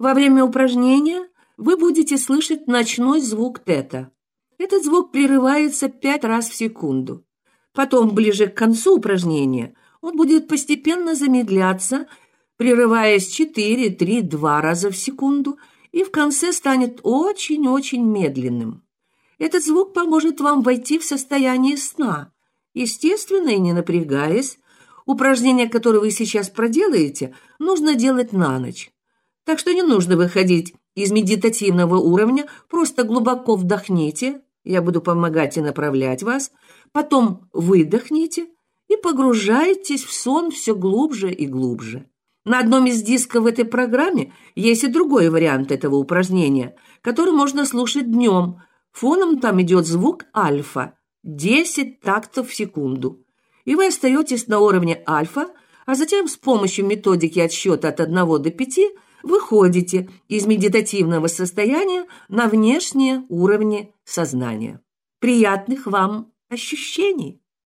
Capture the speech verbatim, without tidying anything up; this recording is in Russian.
Во время упражнения вы будете слышать ночной звук тета. Этот звук прерывается пять раз в секунду. Потом, ближе к концу упражнения, он будет постепенно замедляться, прерываясь четыре, три, два раза в секунду, и в конце станет очень-очень медленным. Этот звук поможет вам войти в состояние сна, естественно и не напрягаясь. Упражнения, которые вы сейчас проделаете, нужно делать на ночь. Так что не нужно выходить из медитативного уровня, просто глубоко вдохните, я буду помогать и направлять вас, потом выдохните и погружайтесь в сон все глубже и глубже. На одном из дисков в этой программе есть и другой вариант этого упражнения, который можно слушать днем. Фоном там идет звук альфа – десять тактов в секунду. И вы остаетесь на уровне альфа, а затем с помощью методики отсчета от одного до пяти выходите из медитативного состояния на внешние уровни сознания. Приятных вам ощущений!